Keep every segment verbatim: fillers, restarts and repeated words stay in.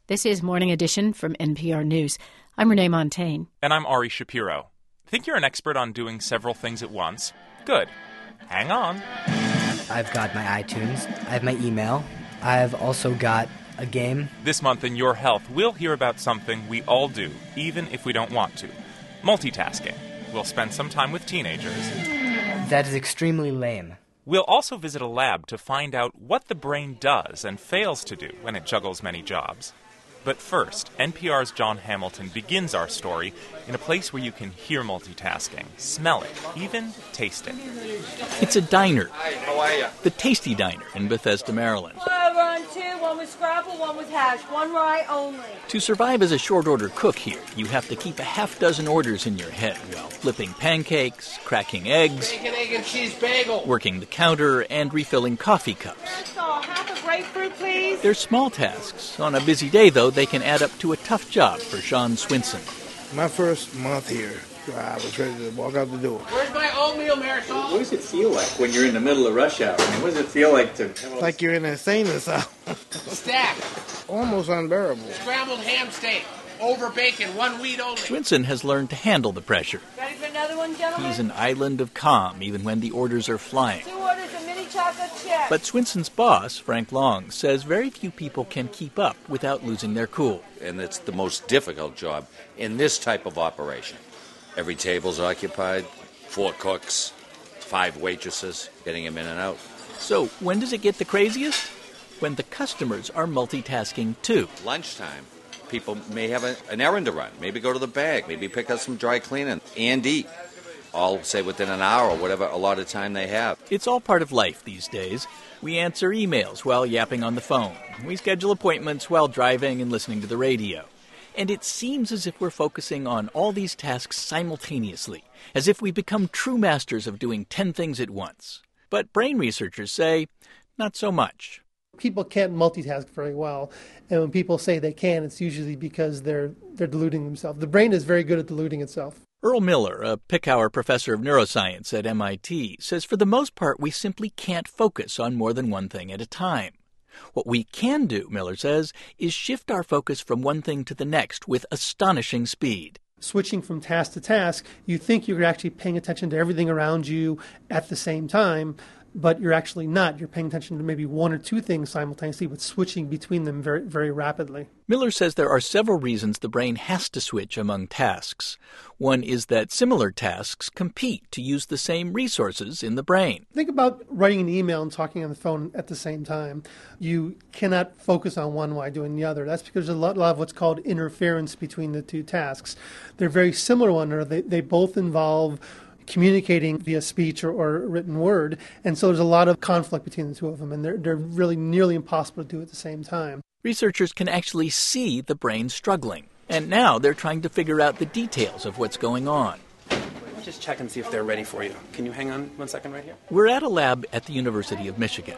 This is Morning Edition from N P R News. I'm Renee Montaigne. And I'm Ari Shapiro. Think you're an expert on doing several things at once? Good. Hang on. I've got my iTunes. I have my email. I've also got a game. This month in Your Health, we'll hear about something we all do, even if we don't want to. Multitasking. We'll spend some time with teenagers. That is extremely lame. We'll also visit a lab to find out what the brain does and fails to do when it juggles many jobs. But first, N P R's John Hamilton begins our story in a place where you can hear multitasking, smell it, even taste it. It's a diner. Hi, how are you? The Tasty Diner in Bethesda, Maryland. One run two, one with scrapple, one with hash, one rye only. To survive as a short-order cook here, you have to keep a half dozen orders in your head while flipping pancakes, cracking eggs, Bacon, egg, and cheese bagel. working the counter, and refilling coffee cups. That's all. Half a grapefruit, please. They're small tasks. On a busy day, though, they can add up to a tough job for Sean Swinson. My first month here, I was ready to walk out the door. Where's my oatmeal, Marisol? What does it feel like when you're in the middle of rush hour? I mean, what does it feel like to... Like you're in an insane asylum. Stack. Almost unbearable. Scrambled ham steak. Over bacon, one wheat only. Swinson has learned to handle the pressure. Ready for another one, gentlemen? He's an island of calm, even when the orders are flying. Two orders of mini chocolate chip. But Swinson's boss, Frank Long, says very few people can keep up without losing their cool. And it's the most difficult job in this type of operation. Every table's occupied, four cooks, five waitresses, getting them in and out. So when does it get the craziest? When the customers are multitasking too. Lunchtime, people may have a, an errand to run, maybe go to the bag, maybe pick up some dry cleaning and eat. All, say, within an hour or whatever a lot of time they have. It's all part of life these days. We answer emails while yapping on the phone. We schedule appointments while driving and listening to the radio. And it seems as if we're focusing on all these tasks simultaneously, as if we've become true masters of doing ten things at once. But brain researchers say, not so much. People can't multitask very well, and when people say they can, it's usually because they're they're deluding themselves. The brain is very good at deluding itself. Earl Miller, a Pickauer professor of neuroscience at M I T, says for the most part we simply can't focus on more than one thing at a time. What we can do, Miller says, is shift our focus from one thing to the next with astonishing speed. Switching from task to task, you think you're actually paying attention to everything around you at the same time, but you're actually not. You're paying attention to maybe one or two things simultaneously, but switching between them very, very rapidly. Miller says there are several reasons the brain has to switch among tasks. One is that similar tasks compete to use the same resources in the brain. Think about writing an email and talking on the phone at the same time. You cannot focus on one while doing the other. That's because there's a lot, a lot of what's called interference between the two tasks. They're very similar one another. They, they both involve communicating via speech or, or written word, and so there's a lot of conflict between the two of them, and they're, they're really nearly impossible to do at the same time. Researchers can actually see the brain struggling, and now they're trying to figure out the details of what's going on. Just check and see if they're ready for you. Can you hang on one second right here? We're at a lab at the University of Michigan,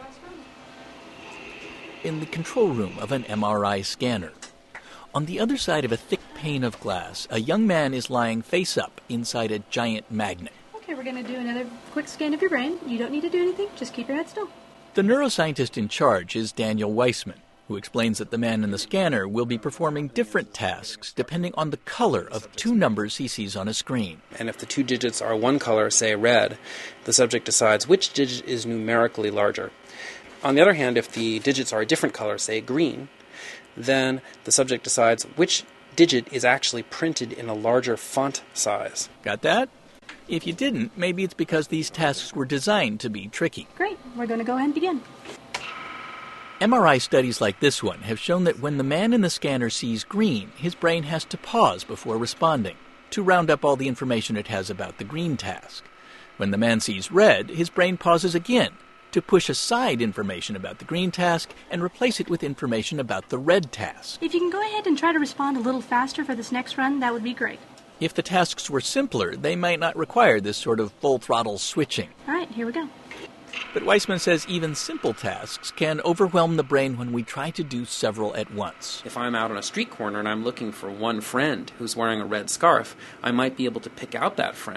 in the control room of an M R I scanner. On the other side of a thick pane of glass, a young man is lying face up inside a giant magnet. Okay, we're going to do another quick scan of your brain. You don't need to do anything. Just keep your head still. The neuroscientist in charge is Daniel Weissman, who explains that the man in the scanner will be performing different tasks depending on the color of two numbers he sees on a screen. And if the two digits are one color, say red, the subject decides which digit is numerically larger. On the other hand, if the digits are a different color, say green, then the subject decides which digit is actually printed in a larger font size. Got that? If you didn't, maybe it's because these tasks were designed to be tricky. Great. We're going to go ahead and begin. M R I studies like this one have shown that when the man in the scanner sees green, his brain has to pause before responding to round up all the information it has about the green task. When the man sees red, his brain pauses again to push aside information about the green task and replace it with information about the red task. If you can go ahead and try to respond a little faster for this next run, that would be great. If the tasks were simpler, they might not require this sort of full-throttle switching. All right, here we go. But Weissman says even simple tasks can overwhelm the brain when we try to do several at once. If I'm out on a street corner and I'm looking for one friend who's wearing a red scarf, I might be able to pick out that friend,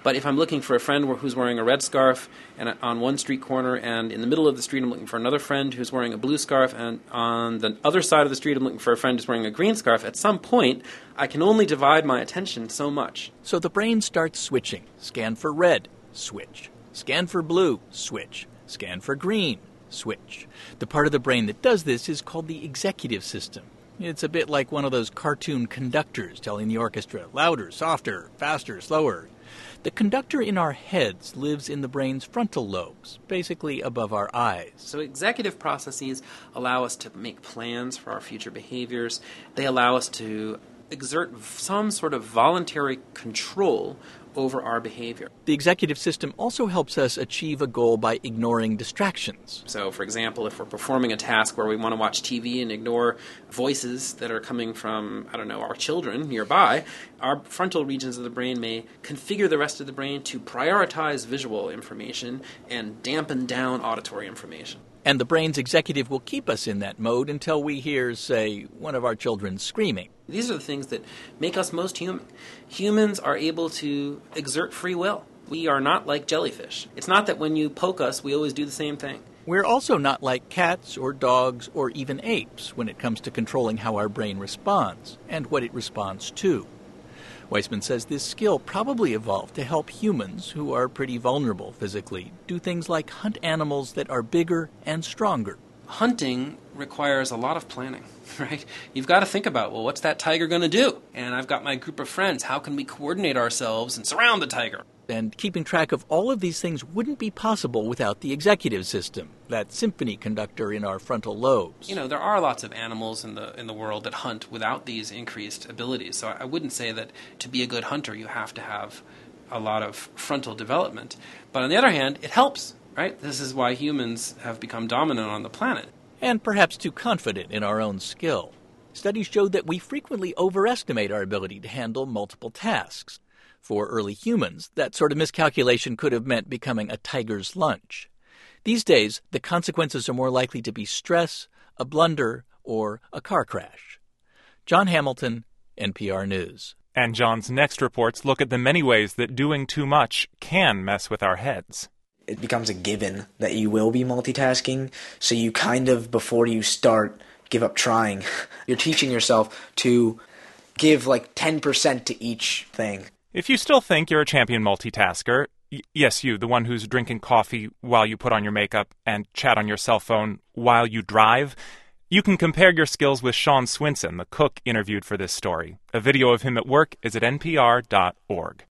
But if I'm looking for a friend who's wearing a red scarf and on one street corner, and in the middle of the street I'm looking for another friend who's wearing a blue scarf, and on the other side of the street I'm looking for a friend who's wearing a green scarf, at some point I can only divide my attention so much. So the brain starts switching. Scan for red, switch. Scan for blue, switch. Scan for green, switch. The part of the brain that does this is called the executive system. It's a bit like one of those cartoon conductors telling the orchestra, louder, softer, faster, slower. The conductor in our heads lives in the brain's frontal lobes, basically above our eyes. So executive processes allow us to make plans for our future behaviors. They allow us to exert some sort of voluntary control over our behavior. The executive system also helps us achieve a goal by ignoring distractions. So, for example, if we're performing a task where we want to watch T V and ignore voices that are coming from, I don't know, our children nearby, our frontal regions of the brain may configure the rest of the brain to prioritize visual information and dampen down auditory information. And the brain's executive will keep us in that mode until we hear, say, one of our children screaming. These are the things that make us most human. Humans are able to exert free will. We are not like jellyfish. It's not that when you poke us, we always do the same thing. We're also not like cats or dogs or even apes when it comes to controlling how our brain responds and what it responds to. Weissman says this skill probably evolved to help humans, who are pretty vulnerable physically, do things like hunt animals that are bigger and stronger. Hunting requires a lot of planning, right? You've got to think about, well, what's that tiger going to do? And I've got my group of friends. How can we coordinate ourselves and surround the tiger? And keeping track of all of these things wouldn't be possible without the executive system, that symphony conductor in our frontal lobes. You know, there are lots of animals in the in the world that hunt without these increased abilities. So I wouldn't say that to be a good hunter you have to have a lot of frontal development. But on the other hand, it helps, right? This is why humans have become dominant on the planet. And perhaps too confident in our own skill. Studies show that we frequently overestimate our ability to handle multiple tasks. For early humans, that sort of miscalculation could have meant becoming a tiger's lunch. These days, the consequences are more likely to be stress, a blunder, or a car crash. Jon Hamilton, N P R News. And John's next reports look at the many ways that doing too much can mess with our heads. It becomes a given that you will be multitasking, so you kind of, before you start, give up trying. You're teaching yourself to give like ten percent to each thing. If you still think you're a champion multitasker, y- yes, you, the one who's drinking coffee while you put on your makeup and chat on your cell phone while you drive, you can compare your skills with Sean Swinson, the cook interviewed for this story. A video of him at work is at N P R dot org.